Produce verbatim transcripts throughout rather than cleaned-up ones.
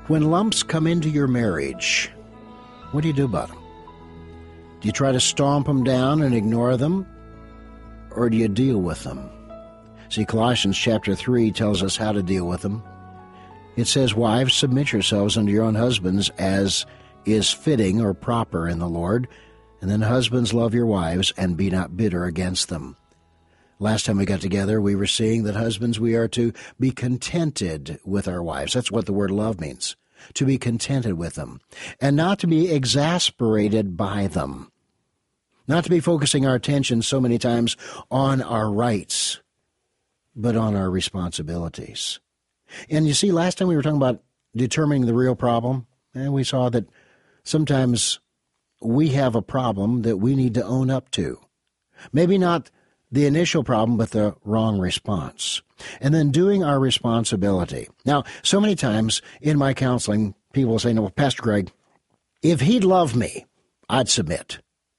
When lumps come into your marriage, what do you do about them? Do you try to stomp them down and ignore them? Or do you deal with them? See, Colossians chapter three tells us how to deal with them. It says, "Wives, submit yourselves unto your own husbands as is fitting or proper in the Lord. And then husbands, love your wives and be not bitter against them." Last time we got together, we were seeing that husbands, we are to be contented with our wives. That's what the word love means, to be contented with them, and not to be exasperated by them, not to be focusing our attention so many times on our rights, but on our responsibilities. And you see, last time we were talking about determining the real problem, and we saw that sometimes we have a problem that we need to own up to. Maybe not the initial problem, but the wrong response. And then doing our responsibility. Now, so many times in my counseling, people will say, "No, Pastor Greg, if he'd love me, I'd submit."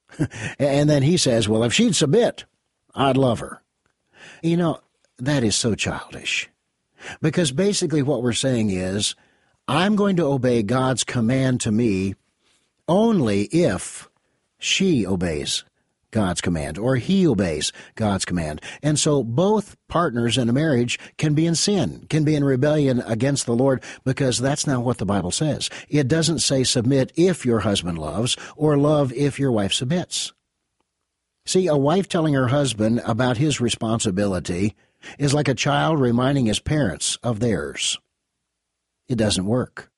And then he says, "Well, if she'd submit, I'd love her." You know, that is so childish. Because basically what we're saying is, I'm going to obey God's command to me only if she obeys God's command, or he obeys God's command. And so both partners in a marriage can be in sin, can be in rebellion against the Lord, because that's not what the Bible says. It doesn't say submit if your husband loves, or love if your wife submits. See, a wife telling her husband about his responsibility is like a child reminding his parents of theirs. It doesn't work.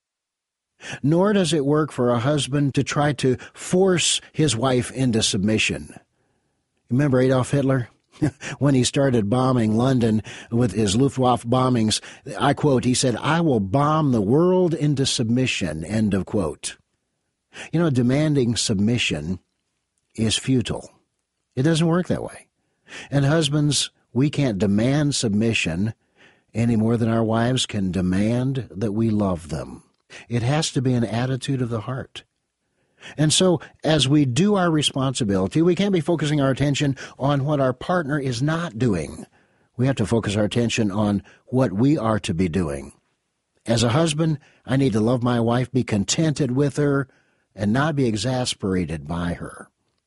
Nor does it work for a husband to try to force his wife into submission. Remember Adolf Hitler? When he started bombing London with his Luftwaffe bombings, I quote, he said, "I will bomb the world into submission," end of quote. You know, demanding submission is futile. It doesn't work that way. And husbands, we can't demand submission any more than our wives can demand that we love them. It has to be an attitude of the heart. And so, as we do our responsibility, we can't be focusing our attention on what our partner is not doing. We have to focus our attention on what we are to be doing. As a husband, I need to love my wife, be contented with her, and not be exasperated by her.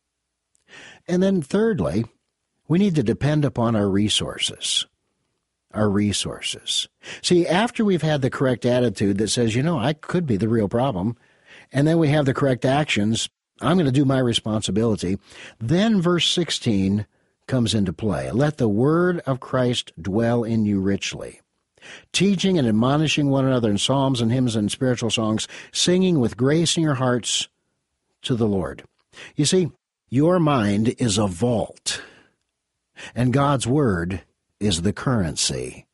And then thirdly, we need to depend upon our resources. Our resources. See, after we've had the correct attitude that says, you know, I could be the real problem, and then we have the correct actions, I'm going to do my responsibility, then verse sixteen comes into play. "Let the word of Christ dwell in you richly, teaching and admonishing one another in psalms and hymns and spiritual songs, singing with grace in your hearts to the Lord." You see, your mind is a vault, and God's word is the currency.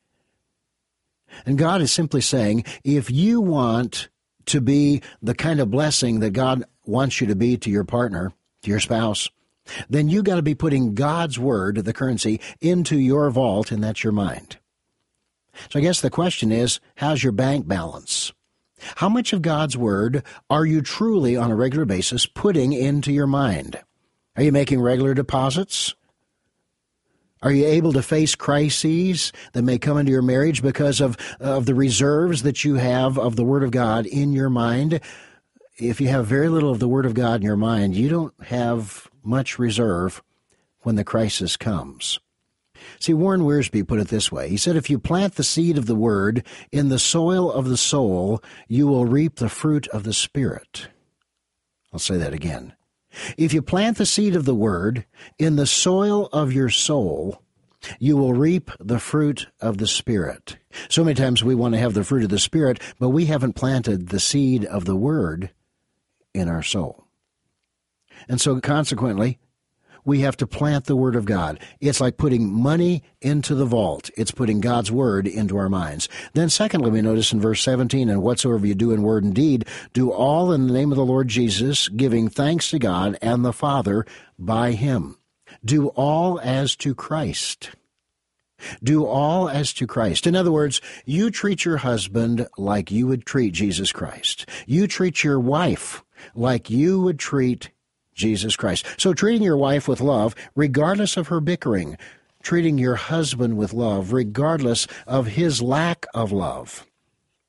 And God is simply saying, if you want to be the kind of blessing that God wants you to be to your partner, to your spouse, then you got to be putting God's word, the currency, into your vault, and that's your mind. So I guess the question is, how's your bank balance? How much of God's word are you truly on a regular basis putting into your mind? Are you making regular deposits? Are you able to face crises that may come into your marriage because of, of the reserves that you have of the Word of God in your mind? If you have very little of the Word of God in your mind, you don't have much reserve when the crisis comes. See, Warren Wiersbe put it this way. He said, if you plant the seed of the Word in the soil of the soul, you will reap the fruit of the Spirit. I'll say that again. If you plant the seed of the Word in the soil of your soul, you will reap the fruit of the Spirit. So many times we want to have the fruit of the Spirit, but we haven't planted the seed of the Word in our soul. And so consequently, we have to plant the Word of God. It's like putting money into the vault. It's putting God's Word into our minds. Then secondly, we notice in verse seventeen, and whatsoever you do in word and deed, do all in the name of the Lord Jesus, giving thanks to God and the Father by Him. Do all as to Christ. Do all as to Christ. In other words, you treat your husband like you would treat Jesus Christ. You treat your wife like you would treat Jesus Christ. So treating your wife with love, regardless of her bickering, treating your husband with love, regardless of his lack of love.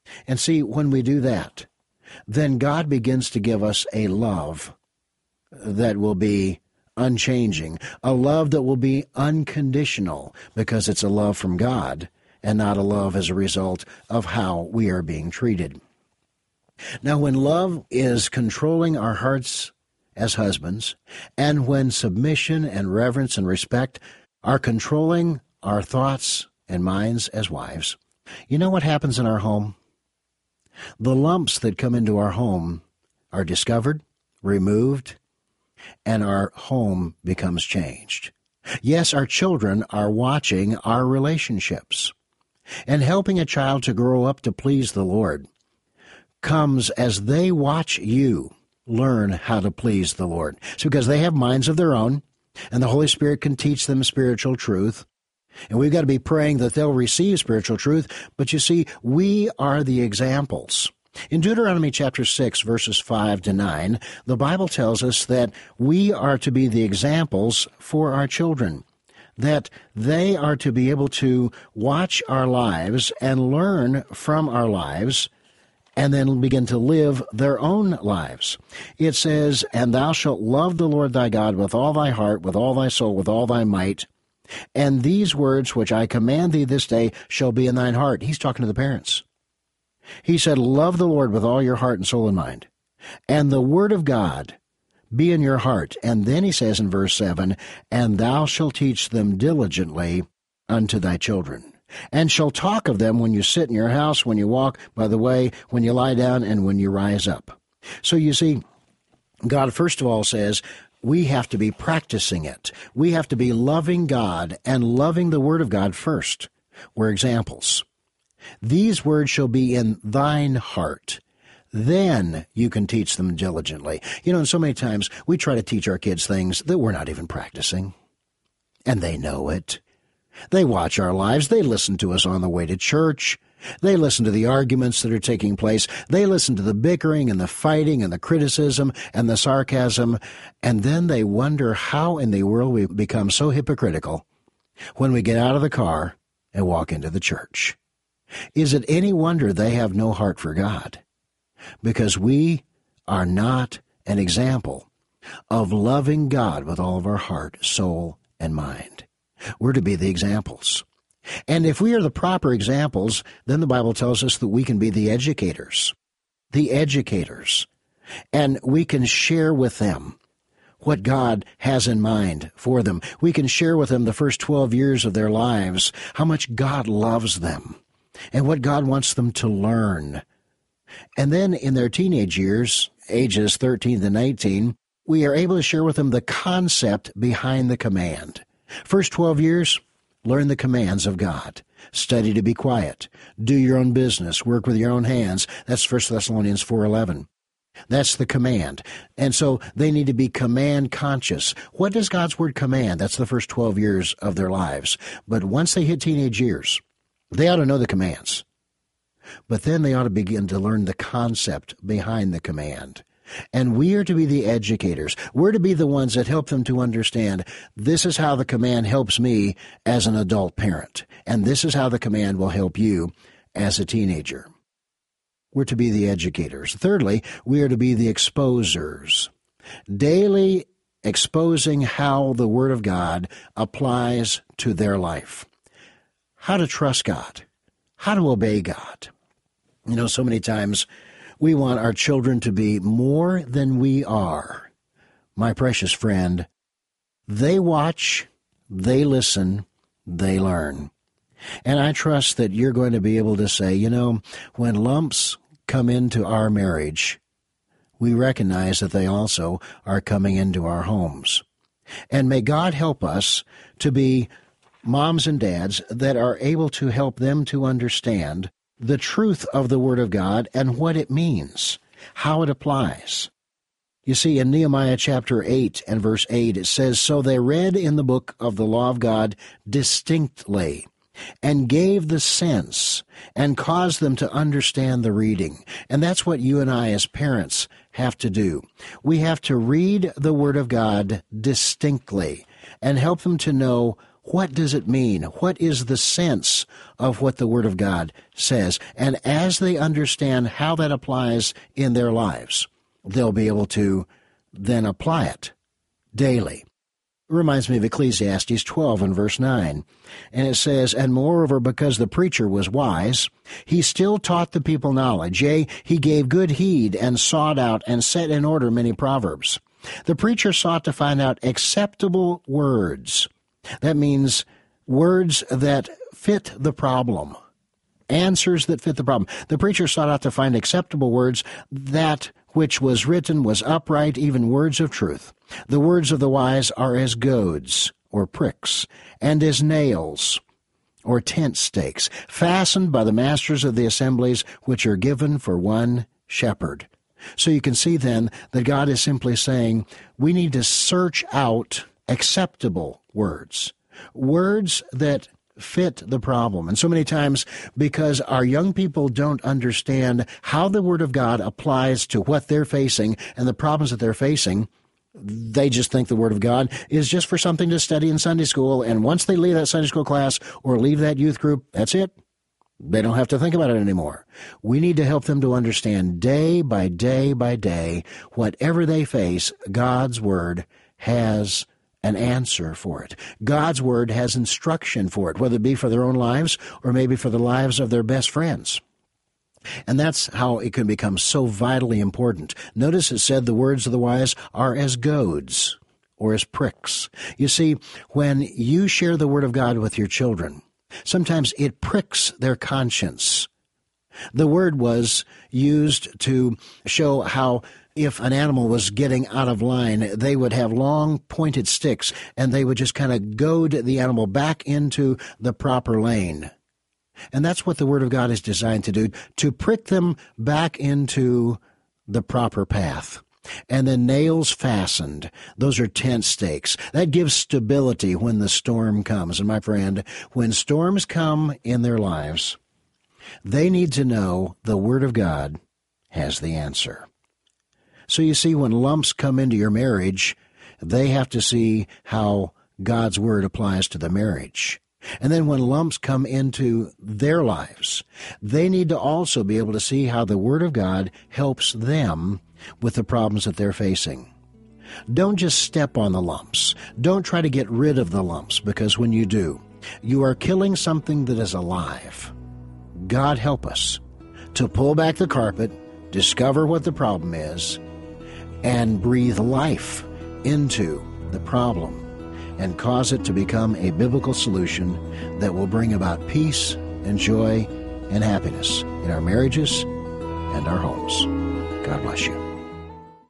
And see, when we do that, then God begins to give us a love that will be unchanging, a love that will be unconditional, because it's a love from God and not a love as a result of how we are being treated. Now, when love is controlling our hearts as husbands, and when submission and reverence and respect are controlling our thoughts and minds as wives, you know what happens in our home? The lumps that come into our home are discovered, removed, and our home becomes changed. Yes, our children are watching our relationships. And helping a child to grow up to please the Lord comes as they watch you learn how to please the Lord. It's because they have minds of their own, and the Holy Spirit can teach them spiritual truth. And we've got to be praying that they'll receive spiritual truth. But you see, we are the examples. In Deuteronomy chapter six, verses five to nine, the Bible tells us that we are to be the examples for our children, that they are to be able to watch our lives and learn from our lives, and then begin to live their own lives. It says, "And thou shalt love the Lord thy God with all thy heart, with all thy soul, with all thy might. And these words which I command thee this day shall be in thine heart." He's talking to the parents. He said, love the Lord with all your heart and soul and mind. And the word of God be in your heart. And then he says in verse seven, "And thou shalt teach them diligently unto thy children, and shall talk of them when you sit in your house, when you walk by the way, when you lie down, and when you rise up." So you see, God first of all says, we have to be practicing it. We have to be loving God and loving the Word of God first. We're examples. "These words shall be in thine heart. Then you can teach them diligently." You know, and so many times we try to teach our kids things that we're not even practicing. And they know it. They watch our lives. They listen to us on the way to church. They listen to the arguments that are taking place. They listen to the bickering and the fighting and the criticism and the sarcasm. And then they wonder how in the world we become so hypocritical when we get out of the car and walk into the church. Is it any wonder they have no heart for God? Because we are not an example of loving God with all of our heart, soul, and mind. We're to be the examples. And if we are the proper examples, then the Bible tells us that we can be the educators. The educators. And we can share with them what God has in mind for them. We can share with them the first twelve years of their lives, how much God loves them, and what God wants them to learn. And then in their teenage years, ages thirteen to nineteen, we are able to share with them the concept behind the command. First twelve years, learn the commands of God. Study to be quiet. Do your own business. Work with your own hands. That's First Thessalonians four eleven. That's the command. And so they need to be command conscious. What does God's word command? That's the first twelve years of their lives. But once they hit teenage years, they ought to know the commands. But then they ought to begin to learn the concept behind the command. And we are to be the educators. We're to be the ones that help them to understand this is how the command helps me as an adult parent. And this is how the command will help you as a teenager. We're to be the educators. Thirdly, we are to be the exposers. Daily exposing how the Word of God applies to their life. How to trust God. How to obey God. You know, so many times we want our children to be more than we are. My precious friend, they watch, they listen, they learn. And I trust that you're going to be able to say, you know, when lumps come into our marriage, we recognize that they also are coming into our homes. And may God help us to be moms and dads that are able to help them to understand the truth of the Word of God and what it means, how it applies. You see, in Nehemiah chapter eight and verse eight, it says, "So they read in the book of the law of God distinctly, and gave the sense, and caused them to understand the reading." And that's what you and I as parents have to do. We have to read the Word of God distinctly and help them to know what does it mean? What is the sense of what the Word of God says? And as they understand how that applies in their lives, they'll be able to then apply it daily. It reminds me of Ecclesiastes twelve and verse nine. And it says, "And moreover, because the preacher was wise, he still taught the people knowledge. Yea, he gave good heed and sought out and set in order many proverbs. The preacher sought to find out acceptable words." That means words that fit the problem, answers that fit the problem. The preacher sought out to find acceptable words, that which was written was upright, even words of truth. The words of the wise are as goads, or pricks, and as nails, or tent stakes, fastened by the masters of the assemblies, which are given for one shepherd. So you can see then that God is simply saying we need to search out acceptable words, words that fit the problem. And so many times, because our young people don't understand how the Word of God applies to what they're facing and the problems that they're facing, they just think the Word of God is just for something to study in Sunday school, and once they leave that Sunday school class or leave that youth group, that's it. They don't have to think about it anymore. We need to help them to understand day by day by day, whatever they face, God's Word has an answer for it. God's Word has instruction for it, whether it be for their own lives or maybe for the lives of their best friends. And that's how it can become so vitally important. Notice it said the words of the wise are as goads or as pricks. You see, when you share the Word of God with your children, sometimes it pricks their conscience. The word was used to show how if an animal was getting out of line, they would have long pointed sticks, and they would just kind of goad the animal back into the proper lane. And that's what the Word of God is designed to do, to prick them back into the proper path. And then nails fastened, those are tent stakes. That gives stability when the storm comes. And my friend, when storms come in their lives, they need to know the Word of God has the answer. So you see, when lumps come into your marriage, they have to see how God's Word applies to the marriage. And then when lumps come into their lives, they need to also be able to see how the Word of God helps them with the problems that they're facing. Don't just step on the lumps. Don't try to get rid of the lumps, because when you do, you are killing something that is alive. God help us to pull back the carpet, discover what the problem is, and breathe life into the problem and cause it to become a biblical solution that will bring about peace and joy and happiness in our marriages and our homes. God bless you.